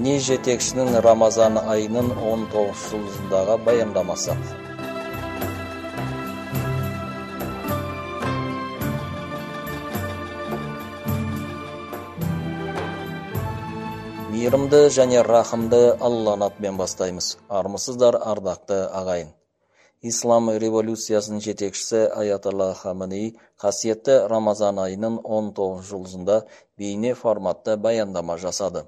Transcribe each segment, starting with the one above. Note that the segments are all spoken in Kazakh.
Діни жетекшінің Рамазан айының 19 жұлдызындағы баяндамасы. Мейірімді және рахымды Алланың атымен бастаймыз. Армысыздар, ардақты ағайын. Ислам революциясының жетекшісі Аятолла Хаменеи қасиетті Рамазан айының 19 жұлдызында бейне форматта баяндама жасады.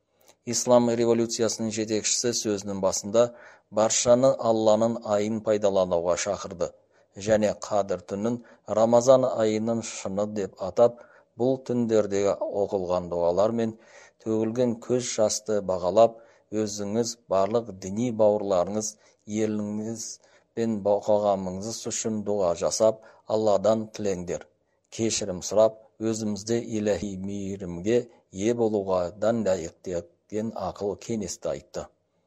Ислам революциясының жетекшісі сөзінің басында баршаны Алланың айын пайдалануға шақырды және қадір түнін Рамазан айының шыны деп атап, бұл түндердегі оқылған дұғалар мен төгілген көз жасты бағалап, өзіңіз барлық діни бауырларыңыз, еліңіз бен қоғамыңыз үшін дұға жасап, Алладан тілеңдер. Кешірім сұрап, өзімізді иләһи мейірімге ие болуға лайық деген ақыл кеңесті айтты.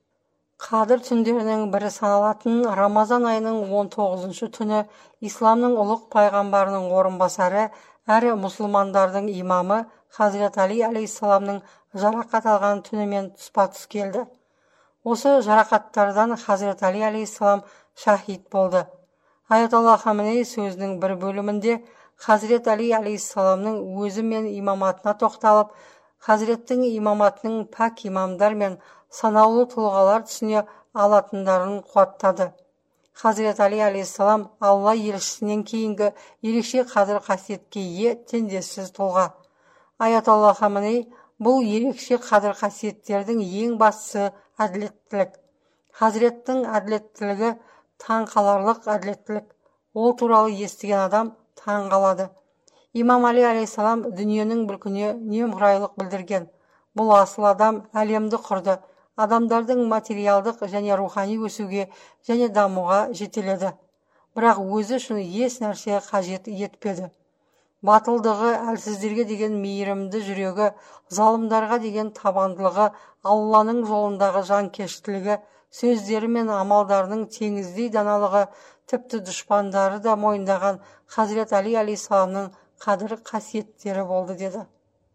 Қадір түндерінің бірі саналатын Рамазан айының 19 түні исламның ұлық пайғамбарының орынбасары әрі мұсылмандардың имамы Хазірет Али алейхиссаламның жарақат алған түнімен тұспа-тұс келді. Осы жарақаттардан Хазірет Али алейхиссалам шахид болды. Аятолла Хаменеи сөзінің бір бөлімінде Хазірет Али алейхиссаламның өзі мен имаматына тоқталып, Хазіреттің имаматының пәк имамдар мен санаулы тұлғалар түсіне алатындарын қуаттады. Хазірет Али алейхиссалам Алла елшісінен кейінгі ерекше қадір қасиетке ие теңдессіз тұлға. Аятолла Хаменеи бұл ерекше қадір қасиеттердің ең бастысы әділеттілік. Хазіреттің әділеттілігі таң қаларлық әділеттілік. Ол туралы естіген адам таң қалады. Имам Али алейхиссалам дүниенің бүлкіне немқұрайлық білдірген. Бұл асыл адам әлемді құрды. Адамдардың материалдық және рухани өсуге және дамуға жетеледі. Бірақ өзі үшін еш нәрсе қажет етпеді. Батылдығы, әлсіздерге деген мейірімді жүрегі, залымдарға деген табандылығы, Алланың жолындағы жанкештілігі, сөздері мен амалдарының теңіздей даналығы, тіпті дұшпандары да мойындаған Хазірет Али алейхиссаламның қадір қасиеттері болды деді.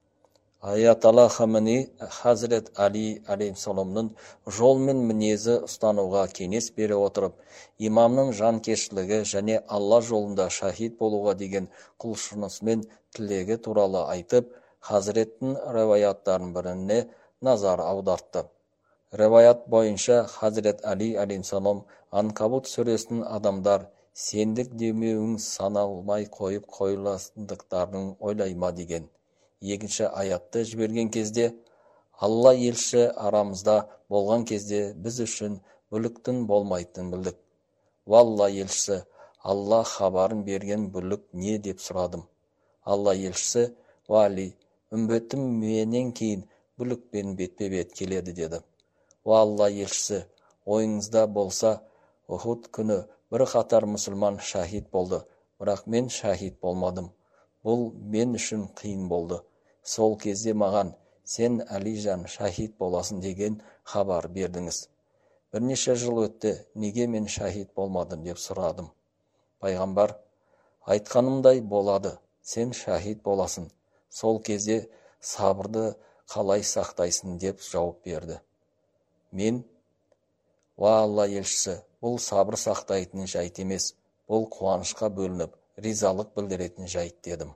Аятолла Хаменеи Хазірет Али алейхиссаламның жол мен мінезі ұстануға кеңес бере отырып, имамның жанкештілігі және Алла жолында шахид болуға деген құлшынысы мен тілегі туралы айтып, Хазіреттің риwаяттарының біріне назар аудартты. Риwаят бойынша Хазірет Али алейхиссалам Анкабут сүресінің адамдар сендік демеуің саналмай қойып қойылатындықтарын ойлайма деген екінші аятты жіберген кезде, Алла елші арамызда болған кезде біз үшін бүліктің болмайтынын білдік. Алла елшісі, Алла хабарын берген бүлік не деп сұрадым. Алла елшісі, Али, үмбетім менен кейін бүлікпен бетпе-бет келеді деді. Алла елшісі, ойыңызда болса, Ухуд күні бір қатар мұсылман шахид болды, бірақ мен шахид болмадым. Бұл мен үшін қиын болды. Сол кезде маған, сен Алижан шахид боласың деген хабар бердіңіз. Бірнеше жыл өтті, неге мен шахид болмадым деп сұрадым. Пайғамбар, айтқанымдай болады, сен шахид боласың. Сол кезде сабырды қалай сақтайсың деп жауап берді. Мен, Алла елшісі, бұл сабыр сақтайтын жайт емес, бұл қуанышқа бөлініп, ризалық білдіретін жайт дедім.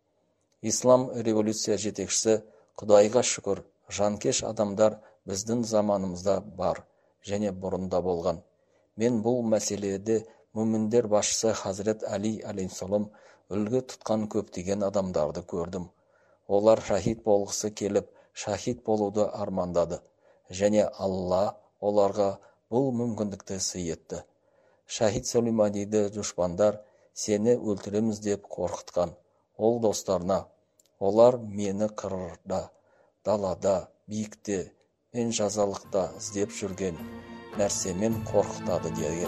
Ислам революция жетекшісі, Құдайға шүкір, жанкеш адамдар біздің заманымызда бар және бұрында болған. Мен бұл мәселеде мүміндер басшысы Хазірет Али алейхиссалам үлгі тұтқан көптеген адамдарды көрдім. Олар шахид болғысы келіп, шахид болуды армандады және Алла оларға бұл мүмкіндікті сый етті. Шахид Сулейманиді дұшпандар сені өлтіреміз деп қорқытқан. Ол достарына, олар мені қырда, далада, биікте, мен жазалықта іздеп жүрген нәрсемен қорқытады деген.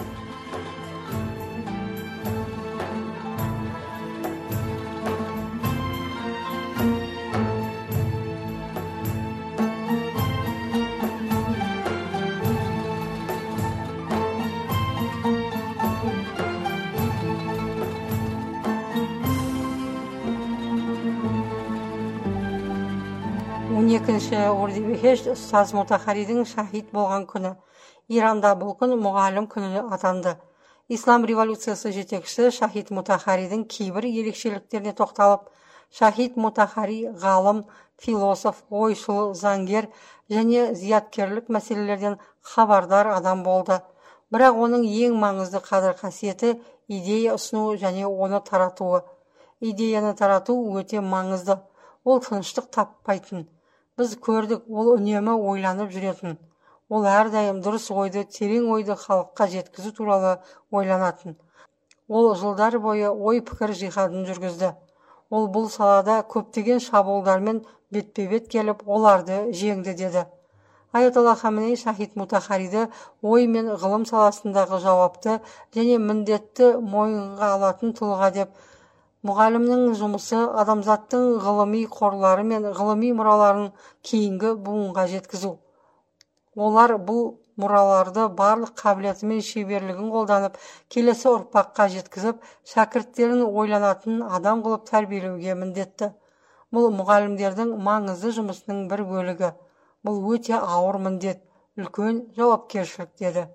2 Ордебехеш ұстаз Мутахаридің шахид болған күні. Иранда бұл күн мұғалім күні атанды. Ислам революциясы жетекшісі шахид Мутахаридің кейбір ерекшеліктеріне тоқталып, шахид Мутахари ғалым, философ, ойшыл, заңгер және зияткерлік мәселелерден хабардар адам болды. Бірақ оның ең маңызды қадір-қасиеті идея ұсыну және оны таратуы. Идеяны тарату өте маңызды. Ол тыныштық таппайтын. Біз көрдік, ол үнемі ойланып жүретін. Ол әрдайым дұрыс ойды, терең ойды халыққа жеткізу туралы ойланатын. Ол жылдар бойы ой-пікір жиһадын жүргізді. Ол бұл салада көптеген шабуылдармен бетпе-бет келіп, оларды жеңді деді. Аятолла Хаменеи шахид Мутахариді ой мен ғылым саласындағы жауапты және міндетті мойынға алатын тұлға деп, мұғалімнің жұмысы адамзаттың ғылыми қорлары мен ғылыми мұраларын кейінгі буынға жеткізу. Олар бұл мұраларды барлық қабілеті мен шеберлігін қолданып, келесі ұрпаққа жеткізіп, шәкірттерін ойланатын адам қылып тәрбиелеуге міндетті. Бұл мұғалімдердің маңызды жұмысының бір бөлігі. Бұл өте ауыр міндет, үлкен жауапкершілік деді.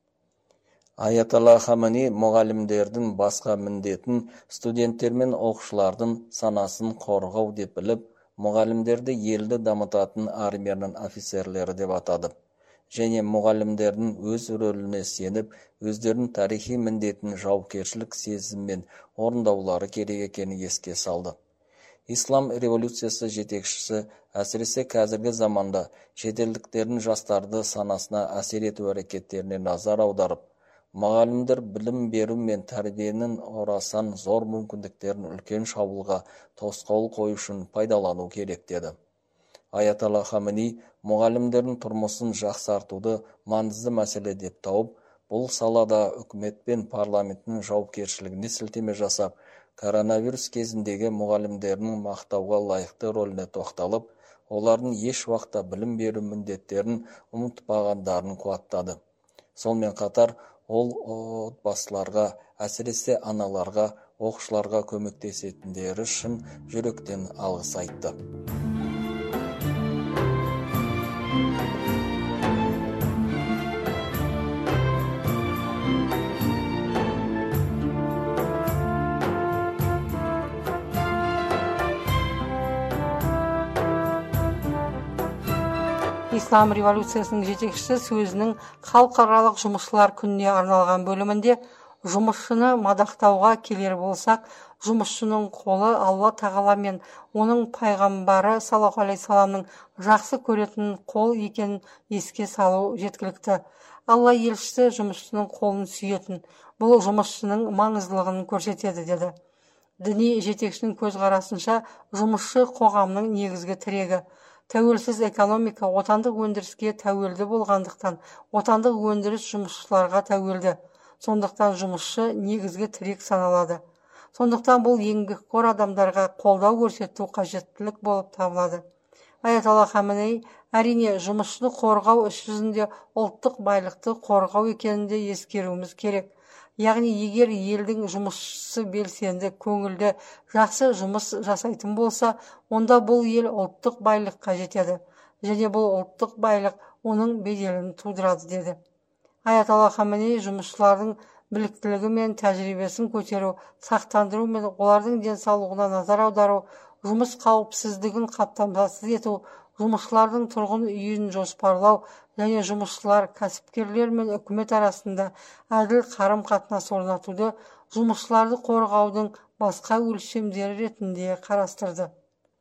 Аятолла Хаменеи мұғалімдердің басқа міндетін студенттер мен оқушылардың санасын қорғау деп біліп, мұғалімдерді елді дамытатын армияның офицерлері деп атады. Және мұғалімдердің өз рөліне сеніп, өздерінің тарихи міндетін жауапкершілік сезіммен орындаулары керек екенін еске салды. Ислам революциясы жетекшісі әсіресе қазіргі заманда шетелдіктердің жастарды санасына әсер ету әрекеттеріне назар аударып, мұғалімдер білім беру мен тәрбиенің орасан зор мүмкіндіктерін үлкен шабуылға тосқауыл қою үшін пайдалану керек деді. Аятолла Хаменеи мұғалімдердің тұрмысын жақсартуды маңызды мәселе деп тауып, бұл салада үкімет пен парламенттің жауапкершілігіне сілтеме жасап, коронавирус кезіндегі мұғалімдердің мақтауға лайықты рөліне тоқталып, олардың еш уақытта білім беру міндеттерін ұмытпағандарын қуаттады. Сонымен қатар, ол отбасыларға, әсіресе аналарға, оқушыларға көмектесетіндері үшін жүректен алғыс айтты. Ислам революциясының жетекшісі сөзінің халықаралық жұмысшылар күніне арналған бөлімінде жұмысшыны мадақтауға келер болсақ, жұмысшының қолы Алла тағала мен оның пайғамбары саллаллаху алейхи саламның жақсы көретін қол екенін еске салу жеткілікті. Алла елшісі жұмысшының қолын сүйетін, бұл жұмысшының маңыздылығын көрсетеді деді. Діни жетекшінің көзқарасынша жұмысшы қоғамның негізгі тірегі. Тәуелсіз экономика отандық өндіріске тәуелді болғандықтан, отандық өндіріс жұмысшыларға тәуелді. Сондықтан жұмысшы негізгі тірек саналады. Сондықтан бұл еңбекқор адамдарға қолдау көрсету қажеттілік болып табылады. Аятолла Хаменеи әрине жұмысшыны қорғау іс жүзінде ұлттық байлықты қорғау екенінде ескеруіміз керек. Яғни егер елдің жұмысшысы белсенді, көңілді, жақсы жұмыс жасайтын болса, онда бұл ел ұлттық байлыққа жетеді. Және бұл ұлттық байлық оның беделін тудырады деді. Аятолла Хаменеи жұмысшылардың біліктілігі мен тәжірибесін көтеру, сақтандыру мен олардың денсаулығына назар аудару, жұмыс қауіпсіздігін қамтамасыз ету, жұмысшылардың тұрғын үйін жоспарлау және жұмысшылар, кәсіпкерлер мен үкімет арасында әділ қарым-қатынас орнатуды жұмысшыларды қорғаудың басқа өлшемдері ретінде қарастырды.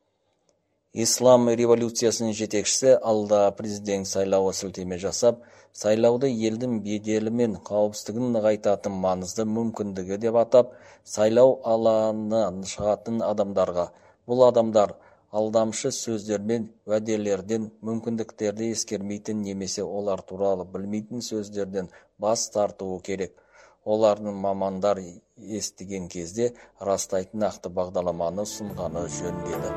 Ислам революциясының жетекшісі алда президент сайлауы сілтеме жасап, сайлауды елдің беделі мен қауіпсіздігін нығайтатын маңызды мүмкіндігі деп атап, сайлау алаңынан шығатын адамдарға, бұл адамдар алдамшы сөздермен, уәделерден, мүмкіндіктерді ескермейтін немесе олар туралы білмейтін сөздерден бас тартуы керек. Олардың мамандар естіген кезде растайтын нақты бағдарламаны ұсынғаны жөн деді.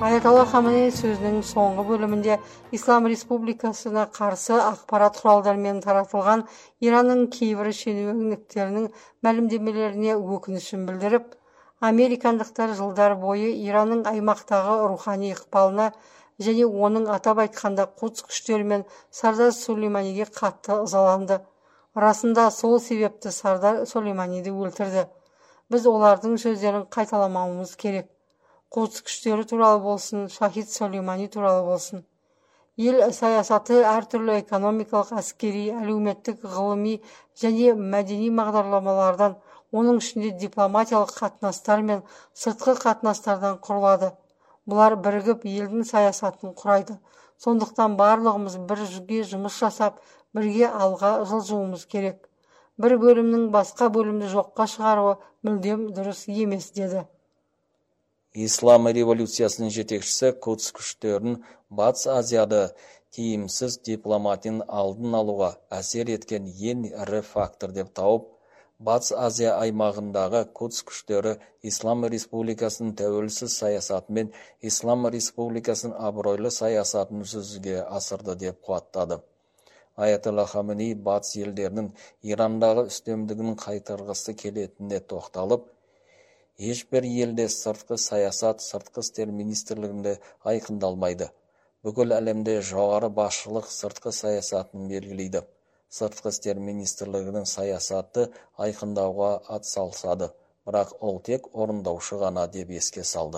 Ayatollah Xamenei сөзінің соңғы бөлімінде Ислам Республикасына қарсы ақпарат құралдарымен таратылған Иранның кейбір шенеуніктерінің мәлімдемелеріне өкінішін білдіріп, американдықтар жылдар бойы Иранның аймақтағы рухани ықпалына және оның атап айтқанда Құдс күштері мен Сардар Сулейманиге қатты ызаланды. Расында сол себепті Сардар Сулейманиді өлтірді. Біз олардың сөздерін қайталамауымыз керек. Құдс күштері туралы болсын, Шахид Сулеймани туралы болсын. Ел саясаты әртүрлі экономикалық, әскери, әлеуметтік, ғылыми және мәдени бағдарламалардан, оның ішінде дипломатиялық қатынастар мен сыртқы қатынастардан құрылады. Бұлар бірігіп елдің саясатын құрайды. Сондықтан барлығымыз бірге жұмыс жасап, бірге алға жылжуымыз керек. Бір бөлімнің басқа бөлімді жоққа шығаруы мүлдем дұрыс емес, деді. Ислам революциясының жетекшісі Құдс күштерін Батыс Азияда тиімсіз дипломатияның алдын алуға әсер еткен ең ірі фактор деп тауып, Батыс Азия аймағындағы Құдс күштері Ислам Республикасының тәуелсіз саясаты мен Ислам Республикасының абыройлы саясатын жүзеге асырды деп қуаттады. Аятолла Хаменей батыс елдерінің Ирандағы үстемдігінің қайтарғысы келетініне тоқталып, ешбір елде сыртқы саясат, сыртқы істер министрлігінде айқындалмайды. Бүкіл әлемде жоғары басшылық сыртқы саясатын белгілейді. Сыртқы істер министрлігінің саясаты айқындауға атсалысады, бірақ ол тек орындаушы ғана деп еске салды.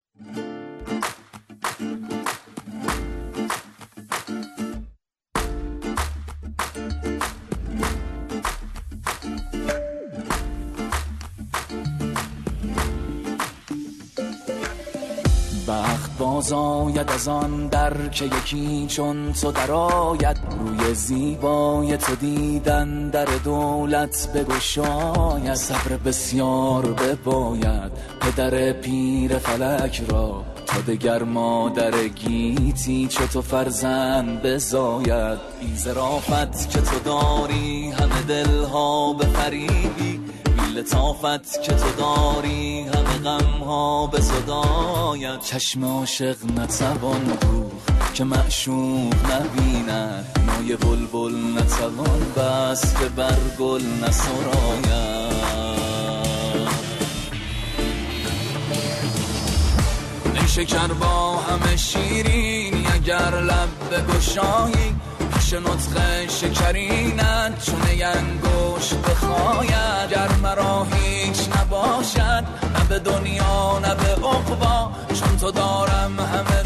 بخت باز آید از آن در که یکی چون تو درآید، روی زیبای تو دیدن در دولت بگشاید. صبر بسیار بباید پدر پیر فلک را، تا دگر مادر گیتی چو تو فرزند بزاید. بی ظرافت که تو داری همه دلها بفریبی، لطافت که تو داری همه غمها به صدایت. چشم عاشق نتوان دوخت که معشوق نبیند، نای بلبل نتوان بست که بر گل نسراید. نیشکر با همه شیرینی اگر لب بگشایی، پیش نطق شکرینت چونه انگشت بخاید. گر مرا هیچ نباشد نه به دنیا نه به عقبا، چون تو دارم همه